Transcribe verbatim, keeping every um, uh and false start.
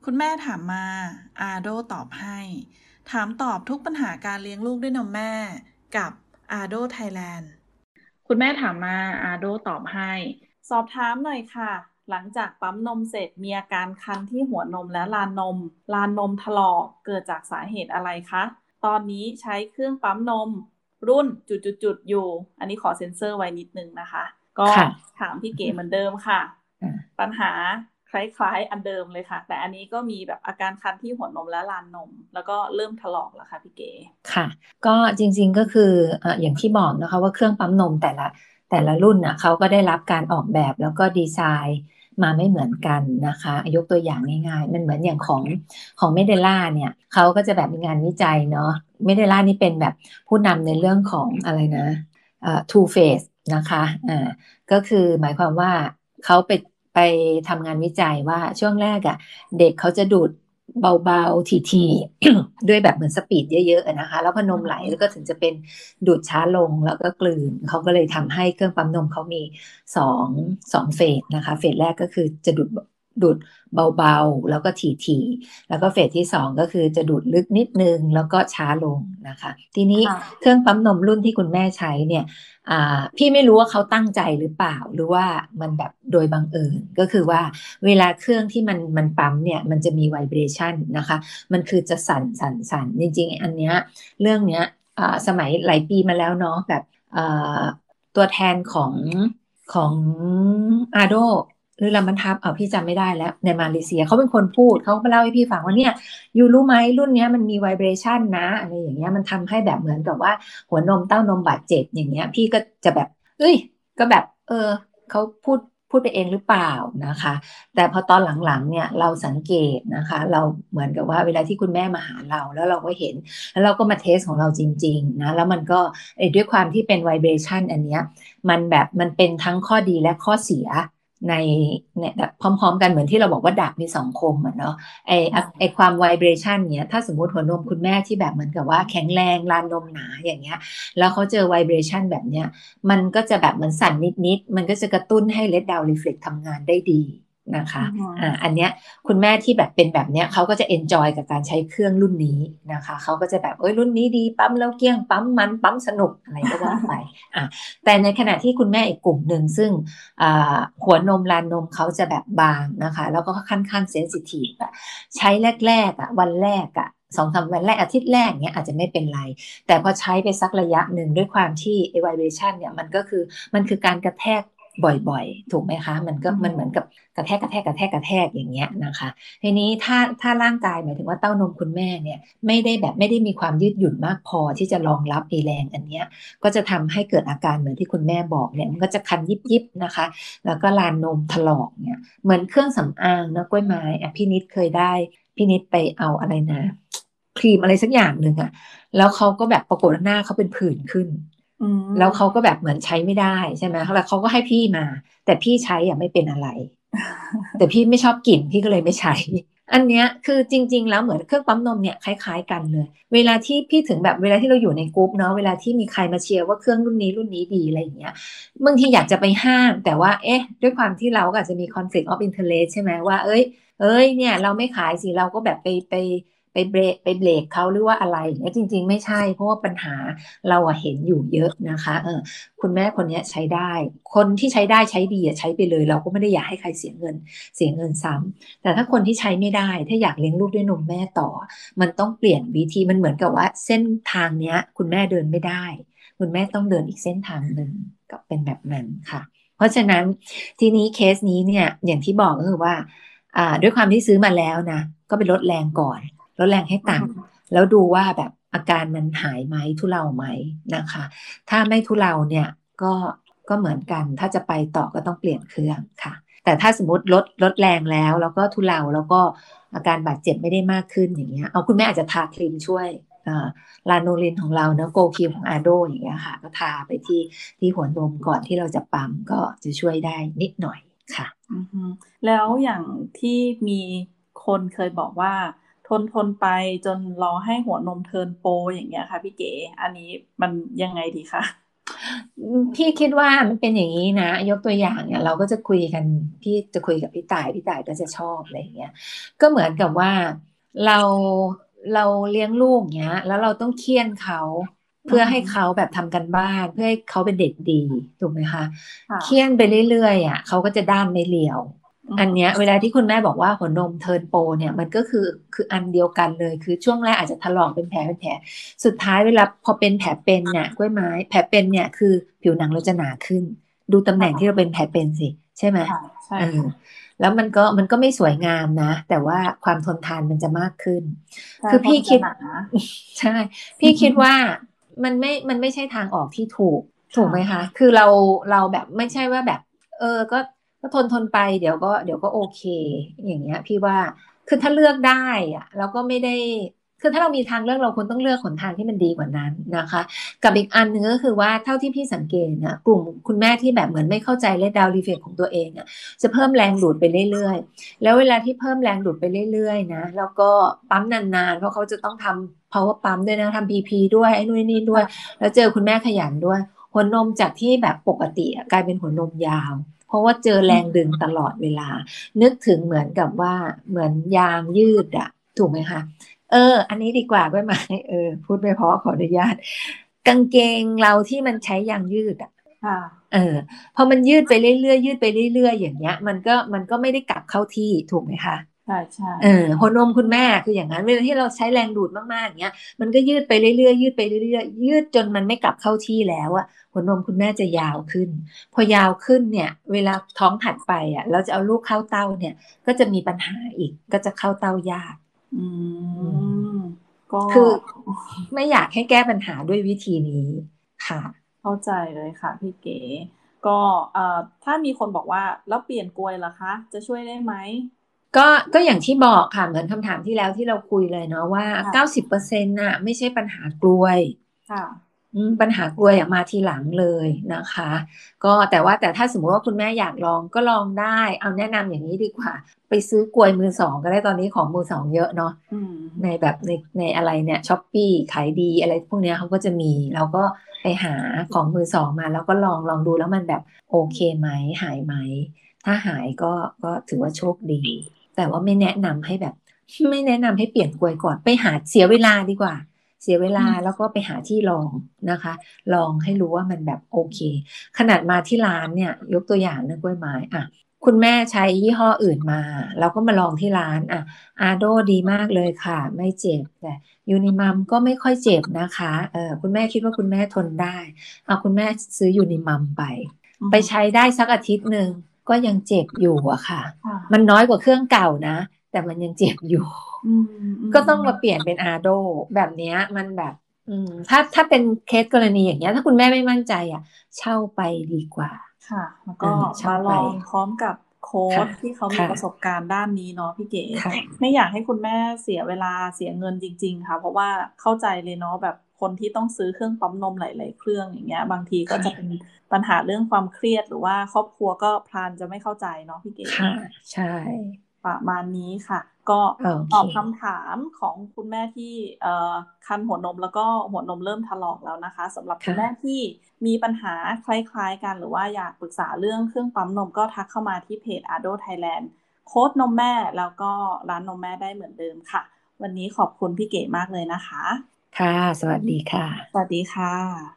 คุณแม่ถามมาอาโดตอบให้ถามตอบทุกปัญหาการเลี้ยงลูกด้วยนมแม่กับอาโดไทยแลนด์คุณแม่ถามมาอาโดตอบให้สอบถามหน่อยค่ะหลังจากปั๊มนมเสร็จมีอาการคันที่หัวนมและลานนมลานนมถลอกเกิดจากสาเหตุอะไรคะตอนนี้ใช้เครื่องปั๊มนมรุ่นจุดๆๆอยู่อันนี้ขอเซ็นเซอร์ไว้นิดนึงนะคะก็ค่ะถามพี่เก๋เหมือนเดิมค่ะอ่าปัญหาคล้ายๆอันเดิมเลยค่ะแต่อันนี้ก็มีแบบอาการคันที่หัวนมและลานนมแล้วก็เริ่มถลอกแล้วค่ะพี่เก๋ค่ะก็จริงๆก็คืออ่าอย่างที่บอกนะคะว่าเครื่องปั๊มนมแต่ละแต่ละรุ่นน่ะเขาก็ได้รับการออกแบบแล้วก็ดีไซน์มาไม่เหมือนกันนะคะยกตัวอย่างง่ายๆมันเหมือนอย่างของของเมเดล่าเนี่ยเขาก็จะแบบมีงานวิจัยเนาะเมเดล่านี่เป็นแบบผู้นำในเรื่องของอะไรนะเอ่อ two phase นะคะอ่าก็คือหมายความว่าเขาไปไปทำงานวิจัยว่าช่วงแรกอ่ะเด็กเขาจะดูดเบาๆทีๆ ด้วยแบบเหมือนสปีดเยอะๆอะนะคะแล้วพอนมไหลแล้วก็ถึงจะเป็นดูดช้าลงแล้วก็กลืนเขาก็เลยทำให้เครื่องปั๊มนมเขามีสองสองเฟสนะคะเฟสแรกก็คือจะดูดดูดเบาๆแล้วก็ทีๆแล้วก็เฟสที่สองก็คือจะดูดลึกนิดนึงแล้วก็ช้าลงนะคะทีนี้ค่ะเครื่องปั๊มนมรุ่นที่คุณแม่ใช้เนี่ยอ่าพี่ไม่รู้ว่าเขาตั้งใจหรือเปล่าหรือว่ามันแบบโดยบังเอิญก็คือว่าเวลาเครื่องที่มันมันปั๊มเนี่ยมันจะมีไวเบรชันนะคะ มันคือจะสั่นสั่นสั่นจริงๆอันเนี้ยเรื่องเนี้ยสมัยหลายปีมาแล้วเนาะแบบตัวแทนของของอาโดหรือลามันทับเอาพี่จำไม่ได้แล้วในมาเลเซียเขาเป็นคนพูดเขามาเล่าให้พี่ฟังว่าเนี่ยยูรู้ไหมรุ่นเนี้ยมันมีไวเบรชันนะอะไรอย่างเงี้ยมันทำให้แบบเหมือนกับว่าหัวนมเต้านมบาดเจ็บอย่างเงี้ยพี่ก็จะแบบเอ้ยก็แบบเออเขาพูดพูดไปเองหรือเปล่านะคะ แต่พอตอนหลังๆเนี่ยเราสังเกตนะคะเราเหมือนกับว่าเวลาที่คุณแม่มาหาเราแล้วเราก็เห็นแล้วเราก็มาเทสของเราจริงๆนะแล้วมันก็ด้วยความที่เป็นไวเบรชันอันเนี้ยมันแบบมันเป็นทั้งข้อดีและข้อเสียในเนี่ยแบบพร้อมๆกันเหมือนที่เราบอกว่าดาบมีสองคมอะเนาะไอไอความไวเบรชันเนี้ยถ้าสมมติหัวนมคุณแม่ที่แบบเหมือนกับว่าแข็งแรงลานนมหนาอย่างเงี้ยแล้วเขาเจอไวเบรชันแบบเนี้ยมันก็จะแบบเหมือนสั่นนิดๆมันก็จะกระตุ้นให้เลดดาวน์รีเฟล็กทำงานได้ดีนะคะอือหืออ่าอันเนี้ยคุณแม่ที่แบบเป็นแบบเนี้ยเขาก็จะเอนจอยกับการใช้เครื่องรุ่นนี้นะคะเขาก็จะแบบเอ้ยรุ่นนี้ดีปั๊มแล้วเกลี้ยงปั๊มมันปั๊มสนุกอะไรก็ว่าไปอ่ะแต่ในขณะที่คุณแม่อีกกลุ่มหนึ่งซึ่งอ่าหัวนมลานนมเขาจะแบบบางนะคะแล้วก็ค่อนข้างเซนซิทีฟอะใช้แรกๆอ่ะวันแรกอ่ะสองสามวันแรกอาทิตย์แรกเนี้ยอาจจะไม่เป็นไรแต่พอใช้ไปสักระยะหนึ่งด้วยความที่ไอไวเบรชันเนี่ยมันก็คือมันคือการกระแทกบ่อยๆถูกไหมคะมันก็อือหือมันเหมือนกับกระแทกกระแทกกระแทกกระแทกอย่างเงี้ยนะคะทีนี้ถ้าถ้าร่างกายหมายถึงว่าเต้านมคุณแม่เนี่ยไม่ได้แบบไม่ได้มีความยืดหยุ่นมากพอที่จะรองรับไอแรงอันเนี้ยก็จะทำให้เกิดอาการเหมือนที่คุณแม่บอกเนี่ยมันก็จะคันยิบยิบนะคะแล้วก็ลานนมถลอกเนี่ยเหมือนเครื่องสำอางนะกล้วยไม้อ่ะพี่นิดเคยได้พี่นิดไปเอาอะไรนะครีมอะไรสักอย่างหนึ่งอะ แล้วเขาก็แบบปรากฏว่าหน้าเขาเป็นผื่นขึ้นอืแล้วเขามก็แบบเหมือนใช้ไม่ได้ใช่ไหมแล้วเขาก็ให้พี่มา แต่พี่ใช้อ่ะไม่เป็นอะไร แต่พี่ไม่ชอบกลิ่นพี่ก็เลยไม่ใช้ อันเนี้ยคือจริงๆแล้วเหมือนเครื่องปั๊มนมเนี่ยคล้ายๆกันเลยเวลาที่พี่ถึงแบบเวลาที่เราอยู่ในกรุ๊ปเนาะเวลาที่มีใครมาเชียร์ว่าเครื่องรุ่นนี้รุ่นนี้ดีอะไรอย่างเงี้ยบางทีอยากจะไปห้ามแต่ว่าเอ๊ะด้วยความที่เราก็อาจจะมี conflict of interest ใช่ไหมว่าเอ้ยเอ้ยเนี่ยเราไม่ขายสิเราก็แบบไปไปไปเบรกไปเบรกเขาหรือว่าอะไรอย่างเงี้ยจริงๆไม่ใช่เพราะว่าปัญหาเราอะเห็นอยู่เยอะนะคะเออคุณแม่คนนี้ใช้ได้คนที่ใช้ได้ใช้ดีอะใช้ไปเลยเราก็ไม่ได้อยากให้ใครเสียเงินเสียเงินซ้ำ แต่ถ้าคนที่ใช้ไม่ได้ถ้าอยากเลี้ยงลูกด้วยนมแม่ต่อมันต้องเปลี่ยนวิธีมันเหมือนกับว่าเส้นทางเนี้ยคุณแม่เดินไม่ได้คุณแม่ต้องเดินอีกเส้นทางหนึ่งก็เป็นแบบนั้นค่ะเพราะฉะนั้นทีนี้เคสนี้เนี่ยอย่างที่บอกก็คือว่าอ่าด้วยความที่ซื้อมาแล้วนะก็ไปลดแรงก่อนลดแรงให้อือหือต่ำแล้วดูว่าแบบอาการมันหายไหมทุเลาไหมนะคะถ้าไม่ทุเลาเนี่ยก็ก็เหมือนกันถ้าจะไปต่อก็ต้องเปลี่ยนเครื่องค่ะ แต่ถ้าสมมติลดลดแรงแล้วแล้วก็ทุเลาแล้วก็อาการบาดเจ็บไม่ได้มากขึ้นอย่างเงี้ยเอาคุณแม่อาจจะทาครีมช่วยลาโนลินของเราเนะโกครีมของอาโดอย่างเงี้ยค่ะก็ทาไปที่ที่หัวนมก่อนที่เราจะปั๊มก็จะช่วยได้นิดหน่อยค่ะอือหือแล้วอย่างที่มีคนเคยบอกว่าทนทนไปจนรอให้หัวนมเทิร์นโปรอย่างเงี้ยค่ะพี่เก๋อันนี้มันยังไงดีคะพี่คิดว่ามันเป็นอย่างนี้นะยกตัวอย่างเนี่ยเราก็จะคุยกันพี่จะคุยกับพี่ต่ายพี่ต่ายก็จะชอบอะไรอย่างเงี้ยก็เหมือนกับว่าเราเราเลี้ยงลูกเงี้ยแล้วเราต้องเคี่ยนเขาอืเพื่อให้เขามแบบทำกันบ้านเพื่อให้เขาเป็นเด็กดีถูกไหมคะค่ะเคี่ยนไปเรื่อยๆอ่ะเขาก็จะด้านไม่เลียวอือันเนี้ยมเวลาที่คุณแม่บอกว่าหัวนมเทิร์นโปรเนี่ยมันก็คือคืออันเดียวกันเลยคือช่วงแรกอาจจะถลอกเป็นแผลเป็นแผล สุดท้ายเวลาพอเป็นแผลเป็นเนี่ยกล้วยไม้แผลเป็นเนี่ยคือผิวหนังเราจะหนาขึ้นดูตำแหน่งที่เราค่ะเป็นแผลเป็นสิใช่ไหมค่ะใช่เออค่ะแล้วมันก็มันก็ไม่สวยงามนะแต่ว่าความทนทานมันจะมากขึ้นใช่คือพี่คิดเพราะมันจะหนาใช่พี่คิดว่ามันไม่มันไม่ใช่ทางออกที่ถูกถูกไหมค่ะคะคือเราเราแบบไม่ใช่ว่าแบบเออก็ก็ทนทนไปเดี๋ยวก็เดี๋ยวก็โอเคอย่างเงี้ยพี่ว่าคือถ้าเลือกได้อะเราก็ไม่ได้ คือถ้าเรามีทางเลือกเราควรต้องเลือกหนทางที่มันดีกว่านั้นนะคะกับอีกอันหนึ่งก็คือว่าเท่าที่พี่สังเกตนะกลุ่มคุณแม่ที่แบบเหมือนไม่เข้าใจและดาวรีเฟกของตัวเองอ่ะจะเพิ่มแรงดูดไปเรื่อยๆแล้วเวลาที่เพิ่มแรงดูดไปเรื่อยๆนะแล้วก็ปั๊มนานๆเพราะเขาจะต้องทำ power pump ด้วยนะทำ พี พี ด้วยไอ้นู่นนี่ด้วยค่ะแล้วเจอคุณแม่ขยันด้วยหัวนมจากที่แบบปกติกลายเป็นหัวนมยาวเพราะว่าเจอแรงดึงตลอดเวลานึกถึงเหมือนกับว่าเหมือนยางยืดอะถูกไหมคะ เอออันนี้ดีกว่าด้วยไหมเออพูดไม่เพราะขออนุญาตกางเกงเราที่มันใช้ยางยืดอ่ะค่ะเออพอมันยืดไปเรื่อยๆยืดไปเรื่อยๆอย่างเงี้ยมันก็มันก็ไม่ได้กลับเข้าที่ถูกไหมคะใช่ใช่เออหัวนมคุณแม่คืออย่างนั้นเวลาที่เราใช้แรงดูดมากๆอย่างเงี้ยมันก็ยืดไปเรื่อยๆยืดไปเรื่อยๆยืดจนมันไม่กลับเข้าที่แล้วอะหัวนมคุณแม่จะยาวขึ้นพอยาวขึ้นเนี่ยเวลาท้องถัดไปอ่ะเราจะเอาลูกเข้าเต้าเนี่ยก็จะมีปัญหาอีกก็จะเข้าเต้ายากอือืมมก็คือไม่อยากให้แก้ปัญหาด้วยวิธีนี้ค่ะเข้าใจเลยค่ะพี่เก๋ก็เอ่อถ้ามีคนบอกว่าแล้วเปลี่ยนกลวยล่ะคะจะช่วยได้ไหมก็ก็อย่างที่บอกค่ะเหมือนคำถามที่แล้วที่เราคุยเลยเนาะว่าเก้าค่ะสิบเปอร์เซ็นต์น่ะไม่ใช่ปัญหากลวยค่ะอืมปัญหากลวยอะมาทีหลังเลยนะคะก็แต่ว่าแต่ถ้าสมมติว่าคุณแม่อยากลองก็ลองได้เอาแนะนำอย่างนี้ดีกว่าไปซื้อกลวยมือสองก็ได้ตอนนี้ของมือสองเยอะเนาะอืมในแบบในในอะไรเนี่ยช้อปปี้ขายดีอะไรพวกเนี้ยเขาก็จะมีเราก็ไปหาของมือสองมาแล้วก็ลองลองดูแล้วมันแบบโอเคไหมหายไหมถ้าหายก็ก็ถือว่าโชคดีแต่ว่าไม่แนะนำให้แบบไม่แนะนำให้เปลี่ยนกลวยก่อนไปหาเสียเวลาดีกว่า เสียเวลาแล้วก็ไปหาที่ลองนะคะลองให้รู้ว่ามันแบบโอเคขนาดมาที่ร้านเนี่ยยกตัวอย่างนะกล้วยไม้อ่ะคุณแม่ใช้ยี่ห้ออื่นมาเราก็มาลองที่ร้านอ่ะอาโดดีมากเลยค่ะไม่เจ็บแต่ยูนิมัมก็ไม่ค่อยเจ็บนะคะเออคุณแม่คิดว่าคุณแม่ทนได้เอาคุณแม่ซื้อยูนิมัมไปอืมไปใช้ได้สักอาทิตย์หนึ่งก็ยังเจ็บอยู่อะค่ะค่ะมันน้อยกว่าเครื่องเก่านะแต่มันยังเจ็บอยู่อืมอืก็ต้องมมาเปลี่ยนเป็นอาโดแบบเนี้ยมันแบบอืมถ้าถ้าเป็นเคสกรณีอย่างเงี้ยถ้าคุณแม่ไม่มั่นใจอ่ะเช่าไปดีกว่าค่ะแล้วเออก็เช่าไปมาลองพร้อมกับโค้ค่ะชที่เขามีค่ะประสบการณ์ด้านนี้เนาะพี่เก๋ค่ะไม่อยากให้คุณแม่เสียเวลาเสียเงินจริงๆค่ะเพราะว่าเข้าใจเลยเนาะแบบคนที่ต้องซื้อเครื่องปั๊มนมหลายๆเครื่องอย่างเงี้ยบางทีก็จะเป็นค่ะปัญหาเรื่องความเครียดหรือว่าครอบครัวก็พลานจะไม่เข้าใจเนาะพี่เก๋ค่ะใช่ประมาณนี้ค่ะก็โอเคตอบคำถามของคุณแม่ที่เอ่อคันหัวนมแล้วก็หัวนมเริ่มถลอกแล้วนะคะสำหรับคุณแม่ค่ะที่มีปัญหาคล้ายๆกันหรือว่าอยากปรึกษาเรื่องเครื่องปั๊มนมก็ทักเข้ามาที่เพจ Ado Thailand โค้ดนมแม่แล้วก็ร้านนมแม่ได้เหมือนเดิมค่ะวันนี้ขอบคุณพี่เก๋มากเลยนะคะค่ะสวัสดีค่ะสวัสดีค่ะ